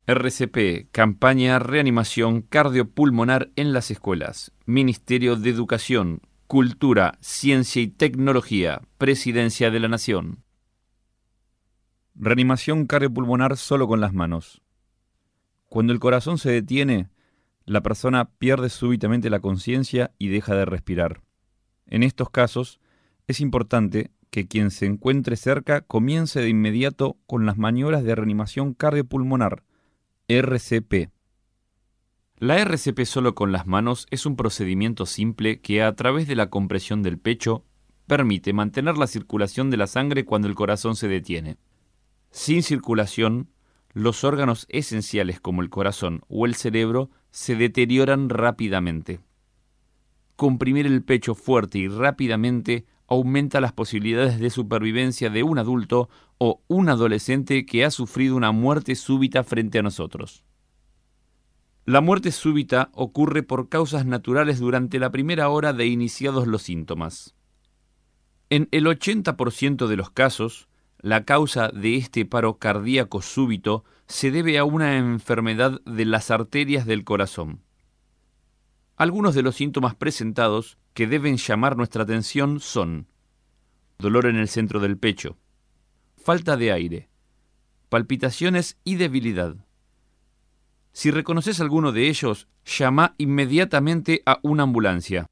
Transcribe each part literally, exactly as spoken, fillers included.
R C P, Campaña Reanimación Cardiopulmonar en las Escuelas. Ministerio de Educación, Cultura, Ciencia y Tecnología. Presidencia de la Nación. Reanimación cardiopulmonar solo con las manos. Cuando el corazón se detiene, la persona pierde súbitamente la conciencia y deja de respirar. En estos casos, es importante que quien se encuentre cerca comience de inmediato con las maniobras de reanimación cardiopulmonar, R C P. La R C P solo con las manos es un procedimiento simple que a través de la compresión del pecho permite mantener la circulación de la sangre cuando el corazón se detiene. Sin circulación, los órganos esenciales como el corazón o el cerebro se deterioran rápidamente. Comprimir el pecho fuerte y rápidamente aumenta las posibilidades de supervivencia de un adulto o un adolescente que ha sufrido una muerte súbita frente a nosotros. La muerte súbita ocurre por causas naturales durante la primera hora de iniciados los síntomas. En el ochenta por ciento de los casos, la causa de este paro cardíaco súbito se debe a una enfermedad de las arterias del corazón. Algunos de los síntomas presentados que deben llamar nuestra atención son dolor en el centro del pecho, falta de aire, palpitaciones y debilidad. Si reconoces alguno de ellos, llama inmediatamente a una ambulancia.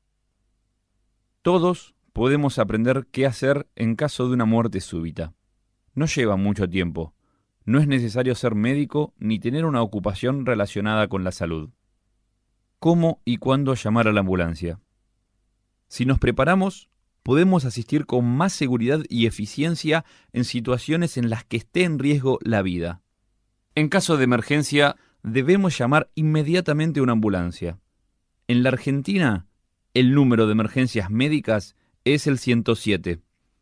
Todos podemos aprender qué hacer en caso de una muerte súbita. No lleva mucho tiempo. No es necesario ser médico ni tener una ocupación relacionada con la salud. ¿Cómo y cuándo llamar a la ambulancia? Si nos preparamos, podemos asistir con más seguridad y eficiencia en situaciones en las que esté en riesgo la vida. En caso de emergencia, debemos llamar inmediatamente a una ambulancia. En la Argentina, el número de emergencias médicas es el ciento siete.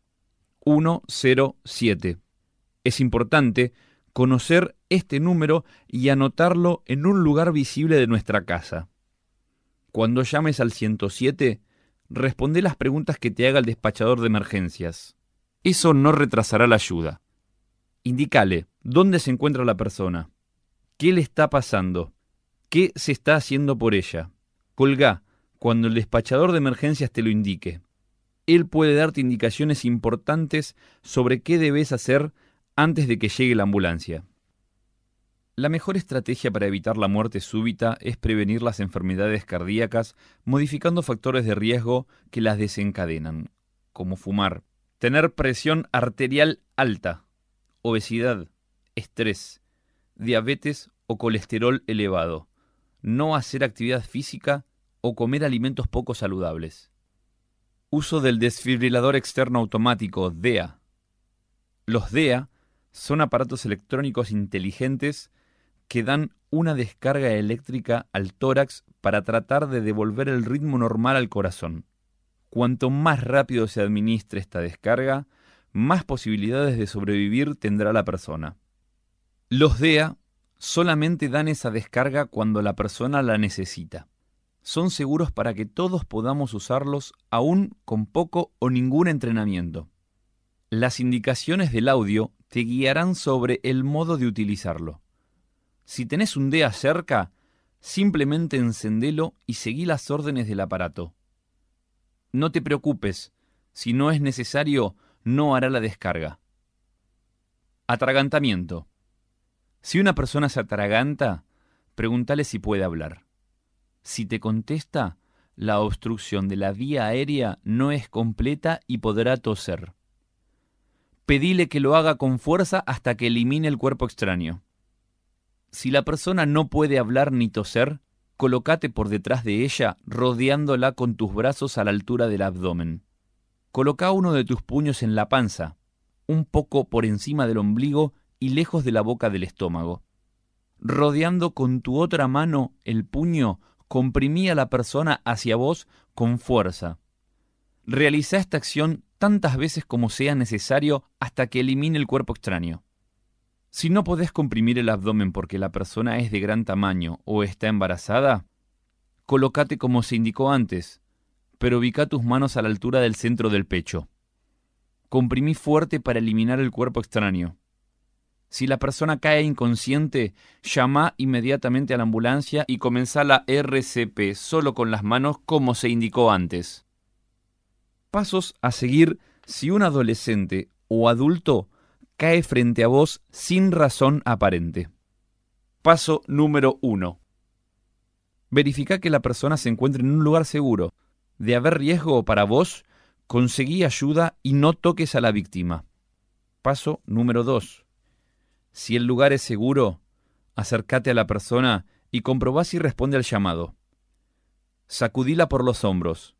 ciento siete. Es importante conocer este número y anotarlo en un lugar visible de nuestra casa. Cuando llames al ciento siete, responde las preguntas que te haga el despachador de emergencias. Eso no retrasará la ayuda. Indícale dónde se encuentra la persona, qué le está pasando, qué se está haciendo por ella. Colgá cuando el despachador de emergencias te lo indique. Él puede darte indicaciones importantes sobre qué debes hacer antes de que llegue la ambulancia. La mejor estrategia para evitar la muerte súbita es prevenir las enfermedades cardíacas modificando factores de riesgo que las desencadenan, como fumar, tener presión arterial alta, obesidad, estrés, diabetes o colesterol elevado, no hacer actividad física o comer alimentos poco saludables. Uso del desfibrilador externo automático D E A. Los D E A son aparatos electrónicos inteligentes que dan una descarga eléctrica al tórax para tratar de devolver el ritmo normal al corazón. Cuanto más rápido se administre esta descarga, más posibilidades de sobrevivir tendrá la persona. Los D E A solamente dan esa descarga cuando la persona la necesita. Son seguros para que todos podamos usarlos aún con poco o ningún entrenamiento. Las indicaciones del audio te guiarán sobre el modo de utilizarlo. Si tenés un D E A cerca, simplemente encendelo y seguí las órdenes del aparato. No te preocupes, si no es necesario, no hará la descarga. Atragantamiento. Si una persona se atraganta, pregúntale si puede hablar. Si te contesta, la obstrucción de la vía aérea no es completa y podrá toser. Pedile que lo haga con fuerza hasta que elimine el cuerpo extraño. Si la persona no puede hablar ni toser, colócate por detrás de ella, rodeándola con tus brazos a la altura del abdomen. Coloca uno de tus puños en la panza, un poco por encima del ombligo y lejos de la boca del estómago. Rodeando con tu otra mano el puño, comprimí a la persona hacia vos con fuerza. Realiza esta acción tantas veces como sea necesario hasta que elimine el cuerpo extraño. Si no podés comprimir el abdomen porque la persona es de gran tamaño o está embarazada, colócate como se indicó antes, pero ubica tus manos a la altura del centro del pecho. Comprimí fuerte para eliminar el cuerpo extraño. Si la persona cae inconsciente, llama inmediatamente a la ambulancia y comenzá la R C P solo con las manos como se indicó antes. Pasos a seguir si un adolescente o adulto cae frente a vos sin razón aparente. Paso número uno. Verifica que la persona se encuentre en un lugar seguro. De haber riesgo para vos, conseguí ayuda y no toques a la víctima. Paso número dos. Si el lugar es seguro, acércate a la persona y comprobá si responde al llamado. Sacudila por los hombros.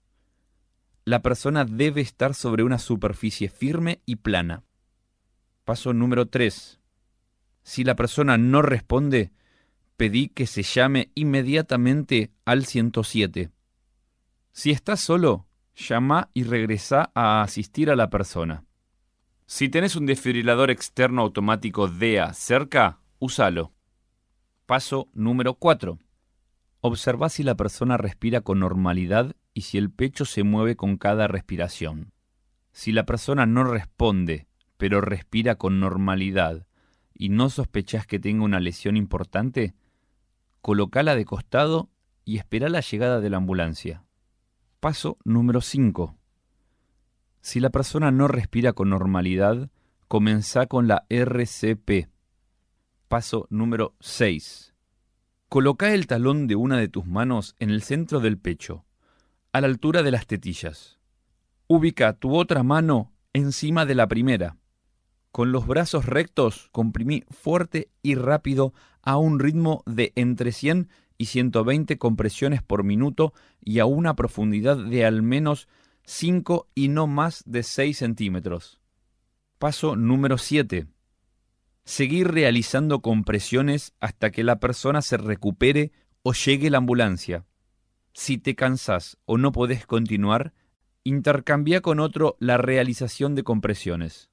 La persona debe estar sobre una superficie firme y plana. Paso número tres. Si la persona no responde, pedí que se llame inmediatamente al ciento siete. Si estás solo, llama y regresá a asistir a la persona. Si tenés un desfibrilador externo automático D E A cerca, úsalo. Paso número cuatro. Observa si la persona respira con normalidad y si el pecho se mueve con cada respiración. Si la persona no responde, pero respira con normalidad y no sospechás que tenga una lesión importante, colocala de costado y espera la llegada de la ambulancia. Paso número cinco. Si la persona no respira con normalidad, comenzá con la R C P. Paso número seis. Coloca el talón de una de tus manos en el centro del pecho, a la altura de las tetillas. Ubica tu otra mano encima de la primera. Con los brazos rectos, comprimí fuerte y rápido a un ritmo de entre cien y ciento veinte compresiones por minuto y a una profundidad de al menos cinco y no más de seis centímetros. Paso número siete. Seguir realizando compresiones hasta que la persona se recupere o llegue la ambulancia. Si te cansás o no podés continuar, intercambia con otro la realización de compresiones.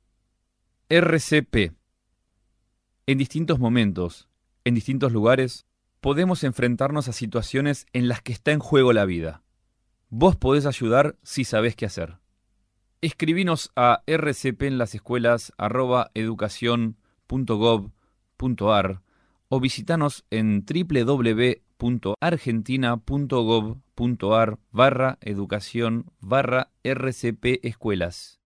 R C P. En distintos momentos, en distintos lugares, podemos enfrentarnos a situaciones en las que está en juego la vida. Vos podés ayudar si sabés qué hacer. Escribinos a r c p en las escuelas arroba educación punto gov punto a r o visitanos en w w w punto argentina punto gov punto a r barra educación barra R C P escuelas.